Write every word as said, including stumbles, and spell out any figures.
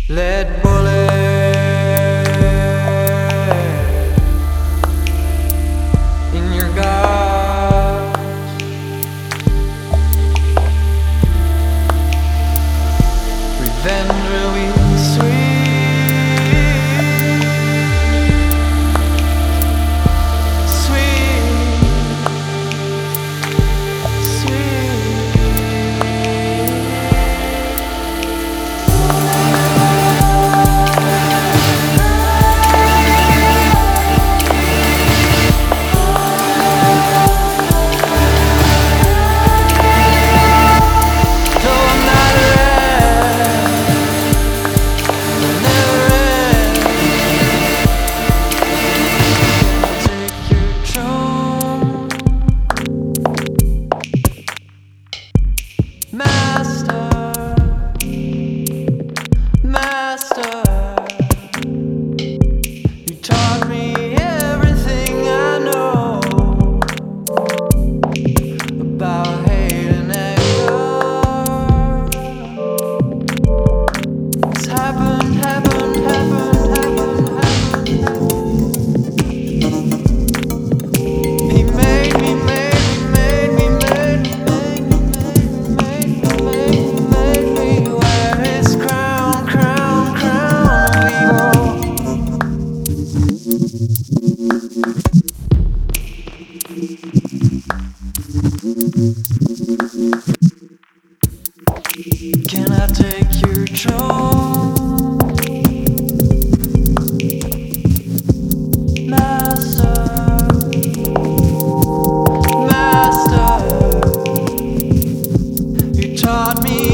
Lead bullet in your guts. Revenge will be sweet, sweet, sweet. Master, master, you taught me everything I know about hate and anger. It's happened, happened, happened, happened, happened, happened. He made me, made me, made me, made me, made me, made me, made me, made me wear his crown, crown, crown of evil. Can I take your throne, master, master? You taught me